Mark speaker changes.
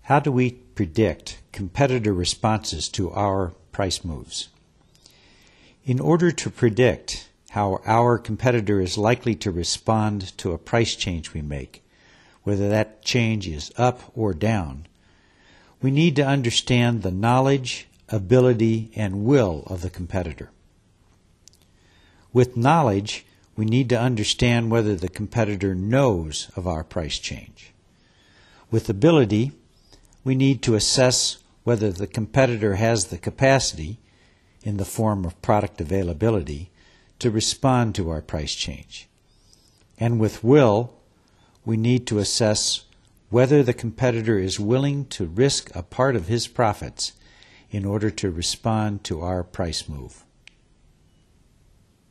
Speaker 1: How do we predict competitor responses to our price moves? In order to predict how our competitor is likely to respond to a price change we make, whether that change is up or down, we need to understand the knowledge, ability, and will of the competitor. With knowledge, we need to understand whether the competitor knows of our price change. With ability, we need to assess whether the competitor has the capacity, in the form of product availability, to respond to our price change. And with will, we need to assess whether the competitor is willing to risk a part of his profits in order to respond to our price move.